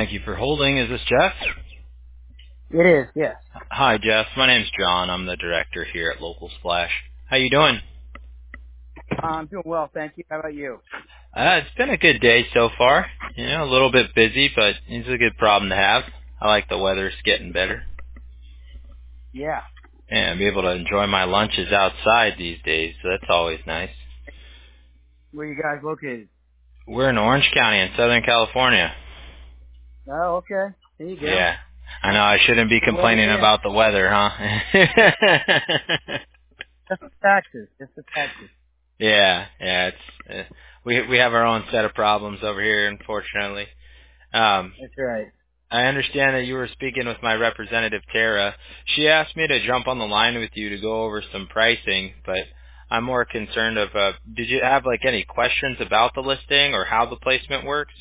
Thank you for holding. Is this Jeff? It is, yes. Hi, Jeff. My name's John. I'm the director here at Local Splash. How you doing? I'm doing well, thank you. How about you? It's been a good day so far. You know, a little bit busy, but it's a good problem to have. I like the weather's getting better. Yeah. And be able to enjoy my lunches outside these days, so that's always nice. Where you guys located? We're in Orange County in Southern California. Oh, okay. There you go. Yeah. I know I shouldn't be Good weather complaining here. about the weather, huh? Just the taxes. Just the taxes. Yeah, it's we have our own set of problems over here, unfortunately. That's right. I understand that you were speaking with my representative Tara. She asked me to jump on the line with you to go over some pricing, but I'm more concerned of did you have like any questions about the listing or how the placement works?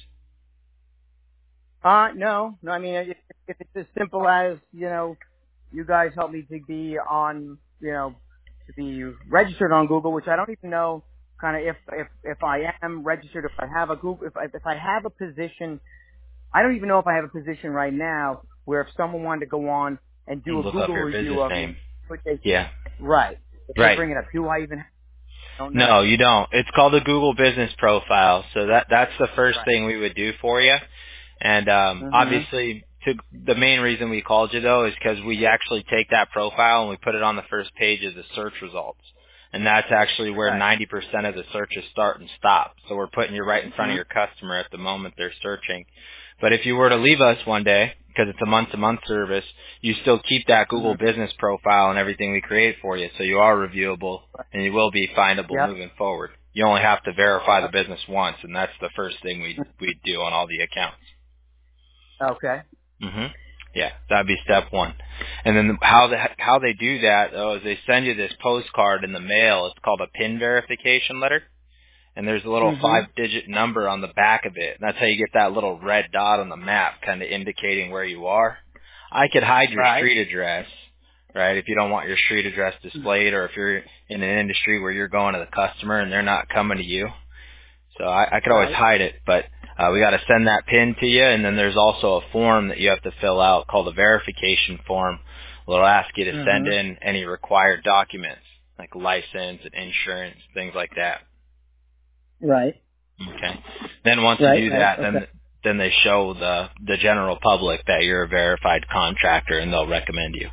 No. I mean, if it's as simple as, you guys help me to be on, to be registered on Google, which I don't even know kind of if I am registered, if I have a Google, if I have a position. I don't even know if I have a position right now where if someone wanted to go on and do a Look up Google your review business of name. me, would they, Yeah. right. If they Right. bring it up, do I even don't No, know? you don't. It's called a Google Business Profile. So that's the first Right. thing we would do for you. And Mhm. obviously, the main reason we called you though is because we actually take that profile and we put it on the first page of the search results, and that's actually where Right. 90% of the searches start and stop. So we're putting you right in front of Mhm. your customer at the moment they're searching. But if you were to leave us one day, because it's a month-to-month service, you still keep that Google Mhm. Business Profile and everything we create for you, so you are reviewable and you will be findable Yep. moving forward. You only have to verify the business once, and that's the first thing we do on all the accounts. Okay. hmm Yeah, that'd be step one. And then how they do that though is they send you this postcard in the mail. It's called a PIN verification letter, and there's a little Mhm. 5-digit number on the back of it. And that's how you get that little red dot on the map, kind of indicating where you are. I could hide your Right. street address, right? If you don't want your street address displayed, or if you're in an industry where you're going to the customer and they're not coming to you. So I could always Right. hide it, but we got to send that PIN to you, and then there's also a form that you have to fill out called a verification form. It'll ask you to send Mhm. in any required documents, like license and insurance, things like that. Right. Okay. Then once you Right. do Right. that, Okay. then they show the general public that you're a verified contractor, and they'll recommend you.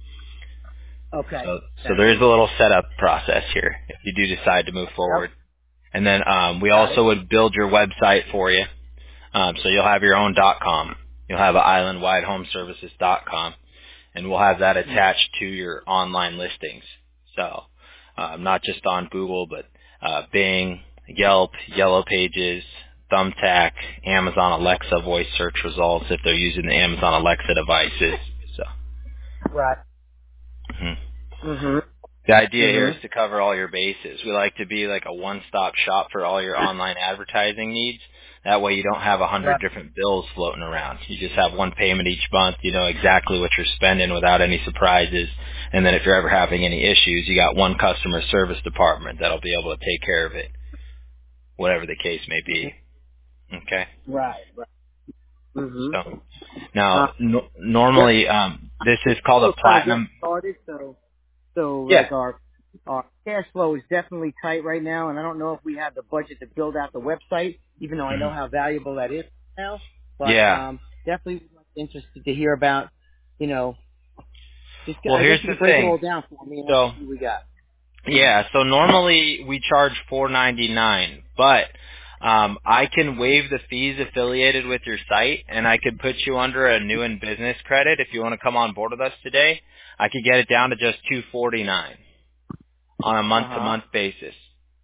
Okay. So Sounds there is a good. little setup process here if you do decide to move forward. Yep. And then we Got also it. would build your website for you. So you'll have your own .com. You'll have an islandwidehomeservices.com, and we'll have that attached to your online listings. So not just on Google, but Bing, Yelp, Yellow Pages, Thumbtack, Amazon Alexa voice search results if they're using the Amazon Alexa devices. So. Right. Mhm. Mhm. The idea here is Mhm. to cover all your bases. We like to be like a one-stop shop for all your online advertising needs. That way you don't have 100 Right. different bills floating around. You just have one payment each month. You know exactly what you're spending without any surprises. And then if you're ever having any issues, you got one customer service department that'll be able to take care of it, whatever the case may be. Okay? Right. Right. Mhm. So now, Uh, yep. normally, this is called a Still trying to get platinum. started, so Yeah. like our cash flow is definitely tight right now, and I don't know if we have the budget to build out the website, even though I know Mhm. how valuable that is now. But Yeah. definitely interested to hear about, you know, Well, I guess here's you the can break it thing. all down for me and So, what we got. yeah, so normally we charge $4.99, but I can waive the fees affiliated with your site, and I could put you under a new and business credit if you want to come on board with us today. I could get it down to just $2.49 on a Uh huh. month-to-month basis,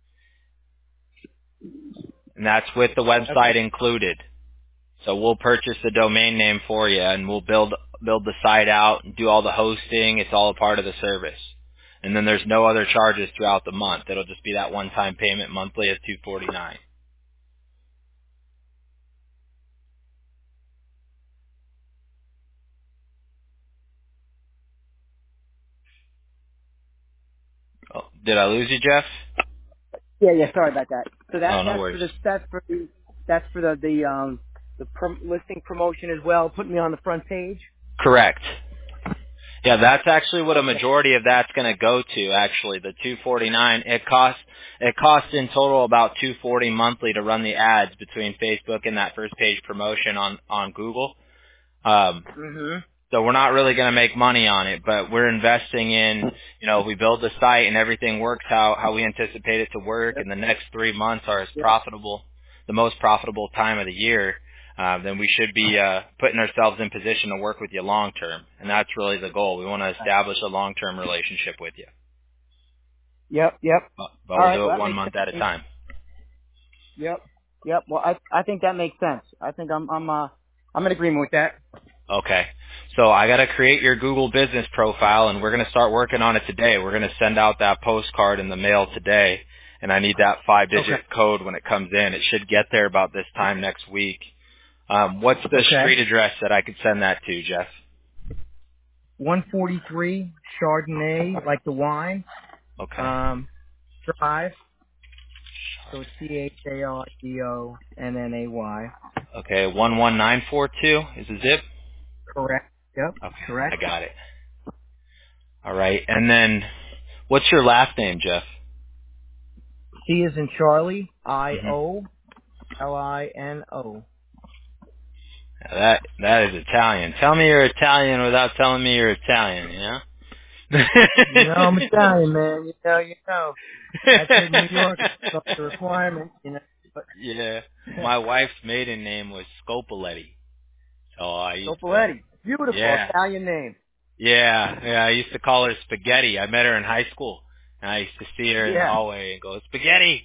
and that's with the website Okay. included. So we'll purchase the domain name for you, and we'll build the site out and do all the hosting. It's all a part of the service. And then there's no other charges throughout the month. It'll just be that one-time payment monthly of $2.49. Oh, did I lose you, Jeff? Yeah. Yeah. Sorry about that. So Oh, no that's worries. for the listing promotion as well, putting me on the front page. Correct. Yeah, that's actually what a majority of that's going to go to. Actually, the $249. It costs in total about $240 monthly to run the ads between Facebook and that first page promotion on Google. So we're not really going to make money on it, but we're investing in, we build the site and everything works how we anticipate it to work, and the next 3 months are as profitable, the most profitable time of the year, then we should be putting ourselves in position to work with you long term. And that's really the goal. We want to establish a long-term relationship with you. Yep. But we'll do it 1 month at a time. Yep. Well, I think that makes sense. I think I'm in agreement with that. Okay. So I got to create your Google business profile, and we're going to start working on it today. We're going to send out that postcard in the mail today, and I need that 5-digit code when it comes in. It should get there about this time next week. What's the street address that I could send that to, Jeff? 143 Chardonnay, like the wine. Okay. Drive. So CHARDONNAY. Okay, 11942 is the zip? Correct. Yep. Okay, correct. I got it. All right, and then what's your last name, Jeff? C is in Charlie, IOLINO. That is Italian. Tell me you're Italian without telling me you're Italian, I'm Italian, man. You know. That's in New York. That's the requirement, But, yeah. My wife's maiden name was Scopoletti. So Scopoletti. Beautiful Italian name. Yeah, I used to call her Spaghetti. I met her in high school, and I used to see her in the hallway and go, Spaghetti!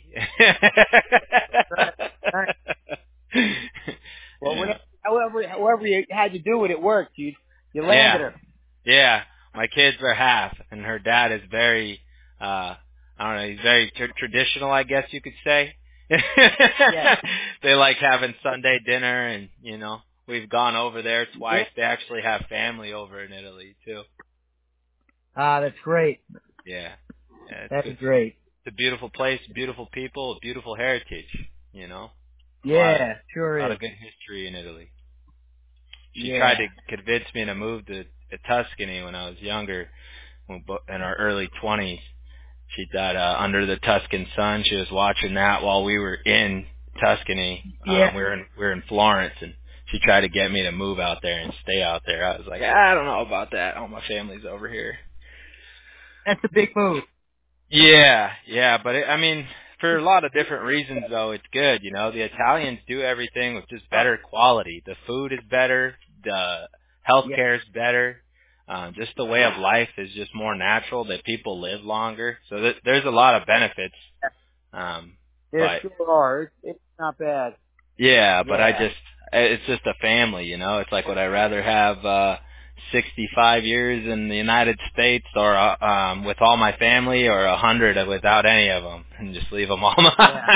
Right. Well, however you had to do it, it worked. You landed her. Yeah, my kids are half, and her dad is very, he's very traditional, I guess you could say. They like having Sunday dinner, and, we've gone over there twice. They actually have family over in Italy, too. Ah, that's great. Yeah. That's great. It's a beautiful place, beautiful people, beautiful heritage, Yeah, sure is. A lot of good history in Italy. She tried to convince me to move to Tuscany when I was younger, in our early 20s. She thought Under the Tuscan Sun. She was watching that while we were in Tuscany. We were in Florence, and she tried to get me to move out there and stay out there. I was like, I don't know about that. All my family's over here. That's a big move. Yeah, but for a lot of different reasons, though, it's good. The Italians do everything with just better quality. The food is better. The healthcare is better. Just the way of life is just more natural. That people live longer. So there's a lot of benefits. There sure are. It's not bad. Yeah, but it's just a family. It's like, would I rather have 65 years in the United States, or with all my family, or 100 without any of them, and just leave them all behind?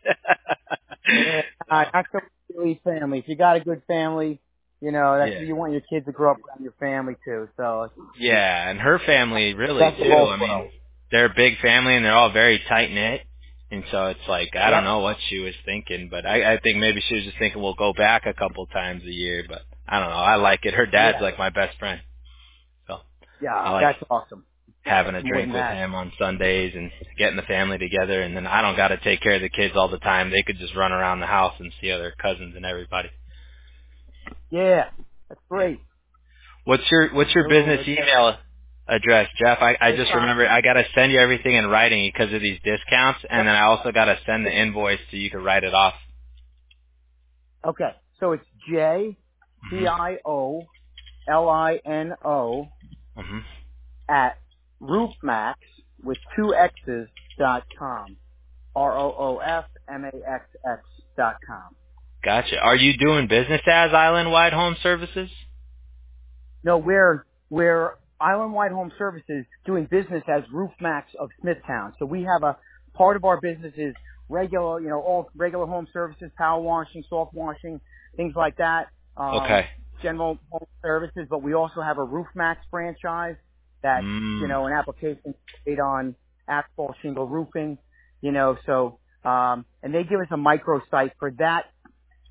Not so really family. If you got a good family, you want your kids to grow up around your family too. So and her family really too. They're a big family, and they're all very tight knit. And so it's like, I don't know what she was thinking, but I think maybe she was just thinking we'll go back a couple times a year, but I don't know. I like it. Her dad's like my best friend. So I like that's awesome. having a drink with him on Sundays and getting the family together, and then I don't got to take care of the kids all the time. They could just run around the house and see other cousins and everybody. Yeah, that's great. What's your business email address, Jeff? I just remember I got to send you everything in writing because of these discounts, and then I also got to send the invoice so you can write it off. Okay, so it's JPIOLINO at roofmax with 2 X's.com. ROOFMAXX.com. Gotcha. Are you doing business as Island Wide Home Services? No, we're Island Wide Home Services doing business as Roofmax of Smithtown. So we have a part of our business is regular, all regular home services, power washing, soft washing, things like that. General home services, but we also have a Roofmax franchise that, an application made on asphalt shingle roofing, and they give us a microsite for that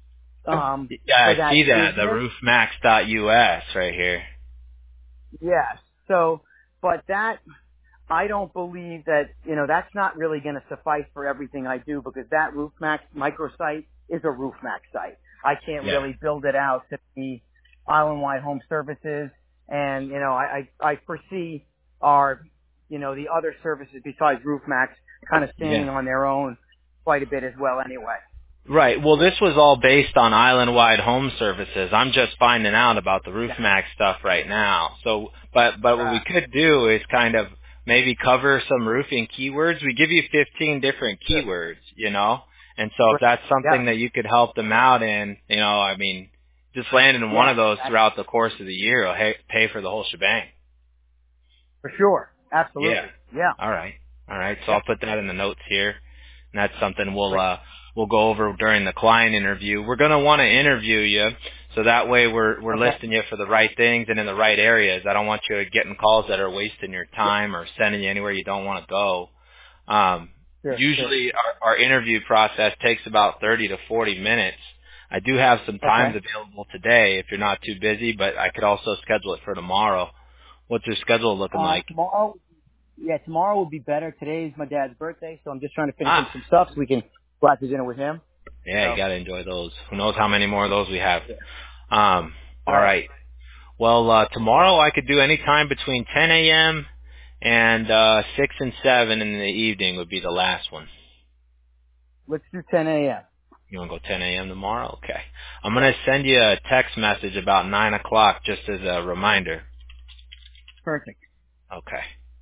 Yeah, for I that see that. The business. roofmax.us right here. Yes. So, but that, I don't believe that, that's not really going to suffice for everything I do because that RoofMax microsite is a RoofMax site. I can't Yeah. really build it out to be island-wide home services. And, I foresee our, the other services besides RoofMax kind of Yeah. standing on their own quite a bit as well anyway. Right. Well, this was all based on island-wide home services. I'm just finding out about the Yeah. RoofMax stuff right now. So, but what we Right. could do is kind of maybe cover some roofing keywords. We give you 15 different Good. keywords, and so if Great. that's Yeah. something that you could help them out in, I mean, just landing in one Yeah. of those throughout the course of the year will pay for the whole shebang. For sure. Yeah. Absolutely. Yeah. All right. All right. So Yeah. I'll put that in the notes here. And that's something Great. we'll go over during the client interview. We're going to want to interview you, so that way we're Okay. listing you for the right things and in the right areas. I don't want you getting calls that are wasting your Yeah. time or sending you anywhere you don't want to go. Sure. Sure. Usually our interview process takes about 30 to 40 minutes. I do have some times Okay. available today if you're not too busy, but I could also schedule it for tomorrow. What's your schedule looking like? Tomorrow, yeah, tomorrow would be better. Today's my dad's birthday, so I'm just trying to finish him Ah, some stuff so we can go out to dinner with him. yeah, you So, got to enjoy those. Who knows how many more of those we have. yeah. All Right. right. Well, tomorrow I could do any time between 10 a.m. and 6 and 7 in the evening would be the last one. Let's do 10 a.m. You want to go 10 a.m. tomorrow? Okay. I'm going to send you a text message about 9 o'clock just as a reminder. Perfect. Okay.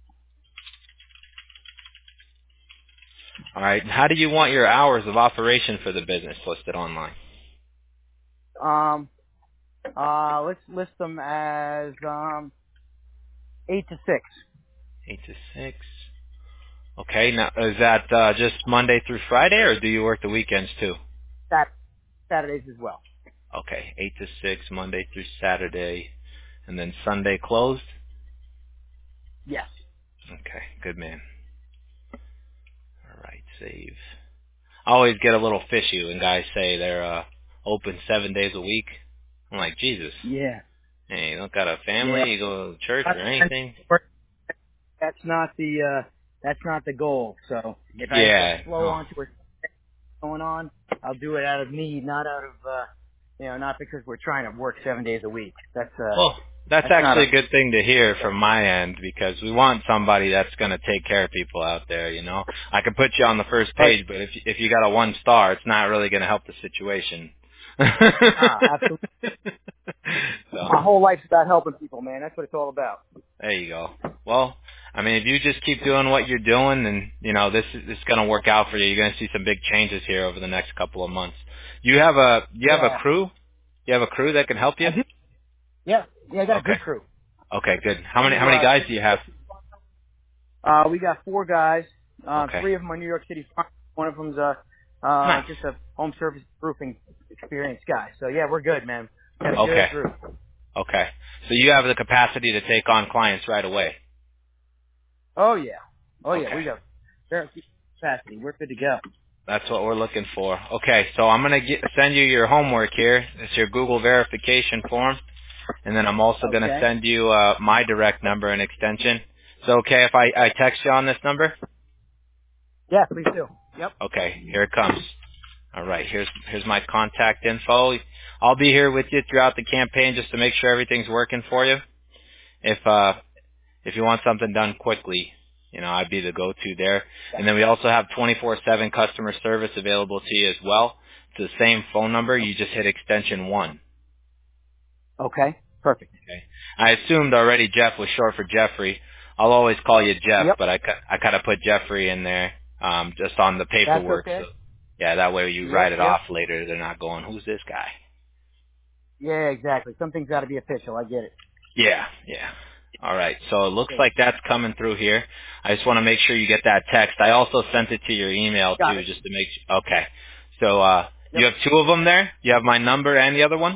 All right. How do you want your hours of operation for the business listed online? Let's list them as 8 to 6. 8 to 6. Okay. Now, is that just Monday through Friday, or do you work the weekends too? Saturdays as well. Okay. 8 to 6, Monday through Saturday, and then Sunday closed? Yes. Okay. Good man. All right. Save. I always get a little fishy when guys say they're open 7 days a week. I'm like, Jesus. Yeah. Hey, you don't got a Yeah. family? You go to church or anything? That's not the goal. So if I have to Yeah. flow Oh. onto what's going on, I'll do it out of need, not out of not because we're trying to work 7 days a week. Well, that's That's not actually a a good thing to hear from my end because we want somebody that's going to take care of people out there. I could put you on the first right. page, but if you got a 1 star, it's not really going to help the situation. Absolutely. So, My whole life's about helping people, man. That's what it's all about. there you go. Well, I mean, if you just keep doing what you're doing, then this is going to work out for you. You're going to see some big changes here over the next couple of months. You have a Yeah. crew? You have a crew that can help you? I do. Yeah. Yeah, I got a Okay. good crew. Okay, good. How I many do, guys do you have? we got 4 guys. Okay. 3 of them are New York City. One of them's Nice. just a home service roofing experienced guy. So yeah, we're good, man. Got a Okay. good group. Okay. So you have the capacity to take on clients right away. Oh yeah. Oh yeah. Okay. We got very good capacity. We're good to go. That's what we're looking for. Okay, so I'm going to send you your homework here. It's your Google verification form. And then I'm also going to Okay. send you my direct number and extension. So okay if I text you on this number? Yeah, please do. Yep. Okay, here it comes. All right, here's my contact info. I'll be here with you throughout the campaign just to make sure everything's working for you. If you want something done quickly, I'd be the go-to there. And then we also have 24/7 customer service available to you as well. It's the same phone number. You just hit extension 1. Okay. Perfect. Okay. I assumed already Jeff was short for Jeffrey. I'll always call you Jeff, Yep. but I kind of put Jeffrey in there just on the That's paperwork. So okay. yeah, that way you Yep. write it Yep. off later. They're not going, who's this guy? Yeah, exactly. Something's got to be official. I get it. Yeah, yeah. All right. So it looks like that's coming through here. I just want to make sure you get that text. I also sent it to your email Got too, it. just to make sure. Okay. So you Yep. have 2 of them there? You have my number and the other one?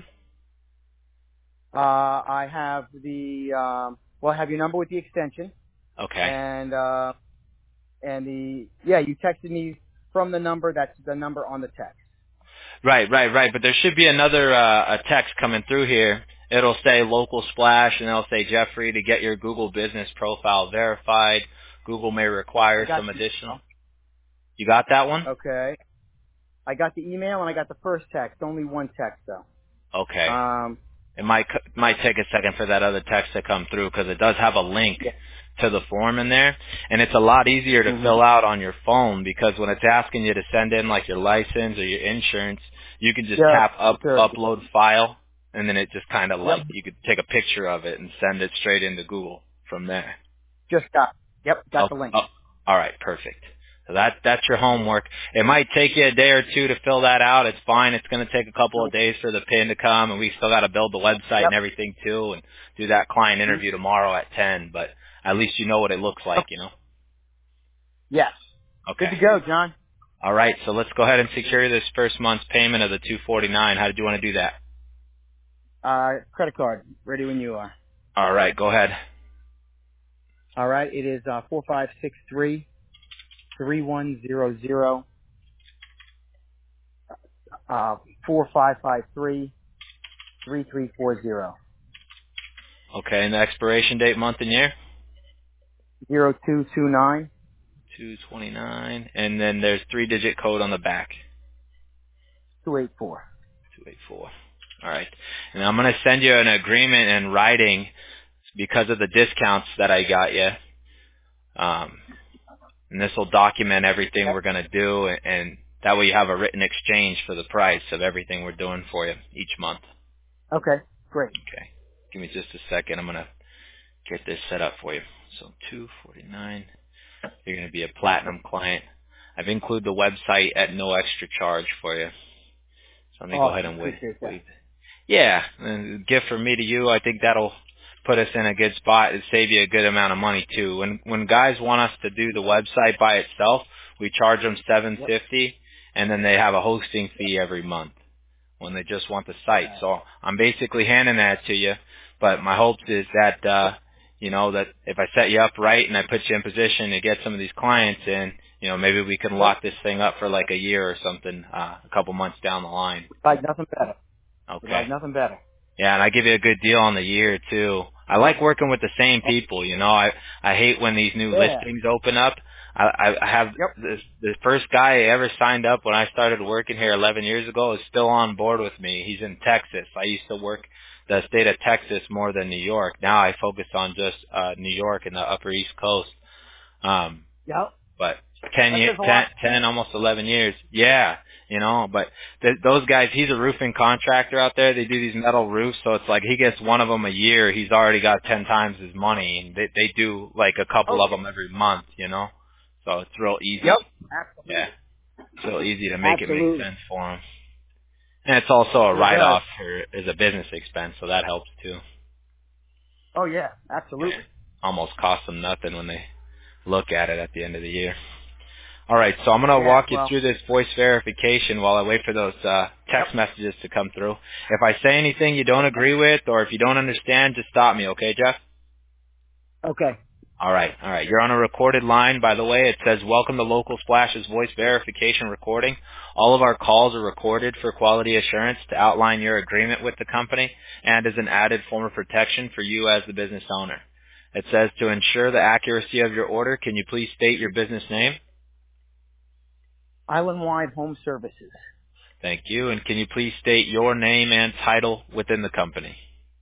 I have I have your number with the extension, Okay. and you texted me from the number. That's the number on the text. Right. But there should be another a text coming through here. It'll say local splash, and it'll say Jeffrey to get your Google business profile verified. Google may I require got some the additional. email. You got that one? Okay. I got the email and I got the first text. Only one text though. Okay. Um. It might take a second for that other text to come through because it does have a link Yeah. to the form in there, and it's a lot easier to Mhm. fill out on your phone because when it's asking you to send in like your license or your insurance, you can just Sure. tap Sure. upload file, and then it just kind of Yep. like you could take a picture of it and send it straight into Google from there. Just got. Yep. Got Oh, the link. oh, all right, perfect. So that's your homework. It might take you a day or two to fill that out. It's fine. It's going to take a couple of days for the pin to come, and we still got to build the website Yep. and everything too, and do that client Mhm. interview tomorrow at 10. But at least you know what it looks like, you know. Yes. Good Okay. to go, John. All right. So let's go ahead and secure this first month's payment of the 249. How did you want to do that? Credit card. Ready when you are. All right. Go ahead. All right. It is 4563-3100 4553-3340 Okay. And the expiration date, month, and year. 0229 229. And then there's 3-digit code on the back. 284. 284. All right. And I'm going to send you an agreement in writing because of the discounts that I got you. And this will document everything we're going to do, and that way you have a written exchange for the price of everything we're doing for you each month. Okay. Great. Okay. Give me just a second. I'm going to get this set up for you. So 249. You're going to be a platinum client. I've included the website at no extra charge for you. So let me go ahead Awesome. and Appreciate that. wait. Yeah, and a gift from me to you. I think that'll put us in a good spot and save you a good amount of money too. When guys want us to do the website by itself, we charge them Yep. $750, and then they have a hosting fee every month when they just want the site. So I'm basically handing that to you. But my hopes is that that if I set you up right and I put you in position to get some of these clients in, maybe we can lock this thing up for like a year or something, a couple months down the line. Like nothing better. Okay. Like nothing better. Yeah, and I give you a good deal on the year too. I like working with the same people. I hate when these new Yeah. listings open up. I have Yep. the first guy I ever signed up when I started working here 11 years ago is still on board with me. He's in Texas. I used to work the state of Texas more than New York. Now I focus on just New York and the Upper East Coast. Um, Yep. but 10, That year, says a 10, lot. 10 almost 11 years. Yeah, but those guys, he's a roofing contractor out there. They do these metal roofs, so it's like he gets one of them a year. He's already got 10 times his money, and they do like a couple Oh of yeah. them every month. So it's real easy. Yep. Yeah, Absolutely. it's real easy to make it make Absolutely. sense for them. And it's also a Sure does. write-off as a business expense, so that helps too. Oh yeah. Yeah, Absolutely. almost costs them nothing when they look at it at the end of the year. All right, so I'm going to Yeah. walk you Well. through this voice verification while I wait for those Yep. text messages to come through. If I say anything you don't agree with or if you don't understand, just stop me, okay, Jeff? Okay. All right. You're on a recorded line, by the way. It says, welcome to Local Splash's voice verification recording. All of our calls are recorded for quality assurance to outline your agreement with the company and as an added form of protection for you as the business owner. It says, to ensure the accuracy of your order, can you please state your business name? Island-wide home services. Thank you. And can you please state your name and title within the company?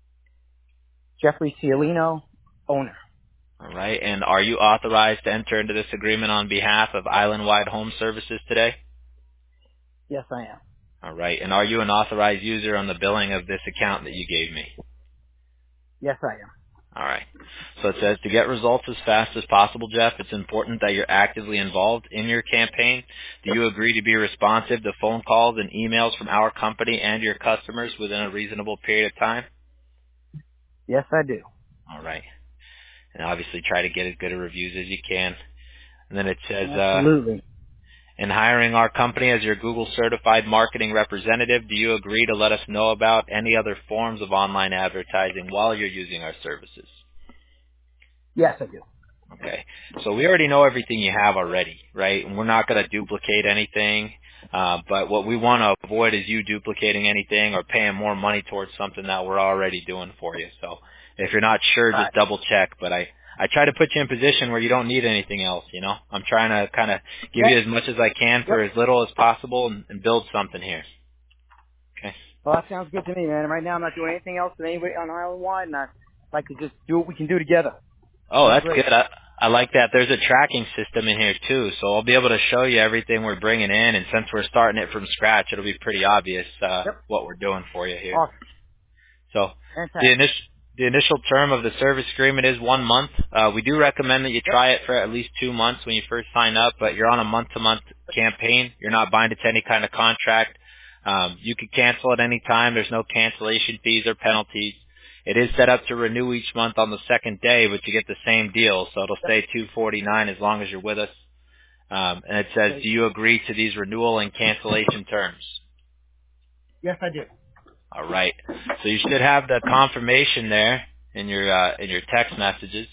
Jeffrey Cialino, owner. All right. And are you authorized to enter into this agreement on behalf of Island-Wide Home Services today? Yes, I am. All right. And are you an authorized user on the billing of this account that you gave me? Yes, I am. All right. So it says to get results as fast as possible, Jeff, it's important that you're actively involved in your campaign. Do you agree to be responsive to phone calls and emails from our company and your customers within a reasonable period of time? Yes, I do. All right. And obviously try to get as good a reviews as you can. And then it says, Absolutely. in hiring our company as your Google certified marketing representative, do you agree to let us know about any other forms of online advertising while you're using our services? Yes, I do. Okay. So we already know everything you have already, right? And we're not going to duplicate anything. But what we want to avoid is you duplicating anything or paying more money towards something that we're already doing for you. So if you're not sure, just double check. But I try to put you in position where you don't need anything else, you know. I'm trying to kind of give you as much as I can for as little as possible and build something here. Okay. Well, that sounds good to me, man. Right now I'm not doing anything else with anybody on Island Wide, and I'd like to just do what we can do together. Oh, that's good. I like that. There's a tracking system in here too, so I'll be able to show you everything we're bringing in. And since we're starting it from scratch, it'll be pretty obvious what we're doing for you here. Awesome. So Fantastic. the initial term of the service agreement is 1 month. We do recommend that you try it for at least 2 months when you first sign up, but you're on a month-to-month campaign. You're not binded to any kind of contract. You can cancel at any time. There's no cancellation fees or penalties. It is set up to renew each month on the second day, but you get the same deal, so it'll stay $249 as long as you're with us. And it says, do you agree to these renewal and cancellation terms? Yes, I do. All right. So you should have the confirmation there in your text messages.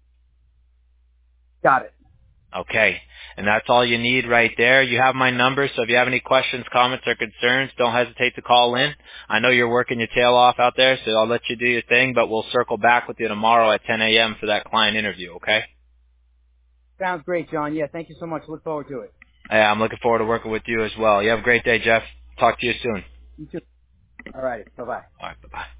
Got it. Okay. And that's all you need right there. You have my number, so if you have any questions, comments, or concerns, don't hesitate to call in. I know you're working your tail off out there, so I'll let you do your thing, but we'll circle back with you tomorrow at 10 a.m. for that client interview, okay? Sounds great, John. Yeah, thank you so much. Look forward to it. Yeah, I'm looking forward to working with you as well. You have a great day, Jeff. Talk to you soon. You too. All right. Bye-bye. All right, bye-bye.